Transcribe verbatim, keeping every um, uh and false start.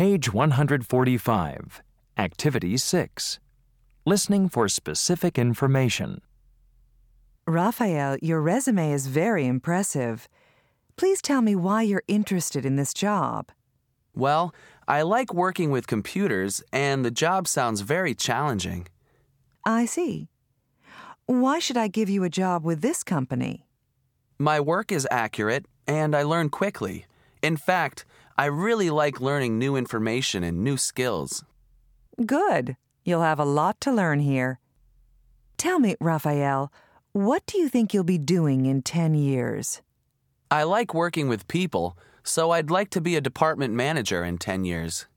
Page one hundred forty-five, Activity six. Listening for specific information. Raphael, your resume is very impressive. Please tell me why you're interested in this job. Well, I like working with computers, and the job sounds very challenging. I see. Why should I give you a job with this company? My work is accurate, and I learn quickly. In fact, I really like learning new information and new skills. Good. You'll have a lot to learn here. Tell me, Raphael, what do you think you'll be doing in ten years? I like working with people, so I'd like to be a department manager in ten years.